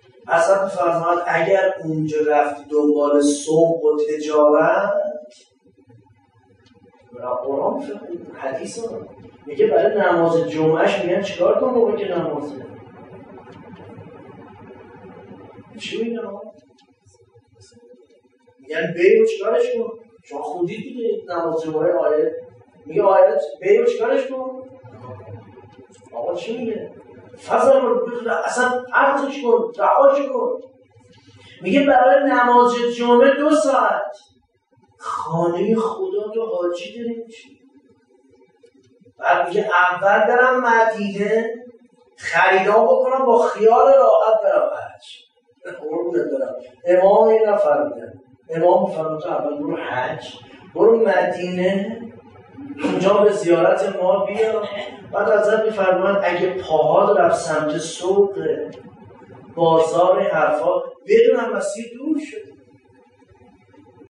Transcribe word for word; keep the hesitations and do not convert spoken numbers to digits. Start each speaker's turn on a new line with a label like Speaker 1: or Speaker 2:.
Speaker 1: اصلا فرماید اگر اونجا رفتی دنبال سوق و تجارت، قرآن حدیث ها میگه برای نماز جمعهش میگن چیکار کن موقع که نمازه؟ چی میگن ها؟ میگن بیو چیکارش کن؟ شما خودی دیگه نماز جمعه آیه میگه آیت بیو چیکارش کن؟ آقا چی میگه؟ فضل رو اصلا عرضش کن، رعاش کن. میگه برای نماز جمعه دو ساعت خانه خدا تو حاجی داریم چی؟ بعد میگه اول برم مدینه خریدام بکنم با خیال راحت برم حج. قربونت برم. امام این نفرمیدن، امام فرمود اول برو حج، برو مدینه، اونجا به زیارت ما بیا. بعد حضرت میفرمایند اگه پاهات رفت سمت سوق بازار حرفا بدونم مسیر دور شد.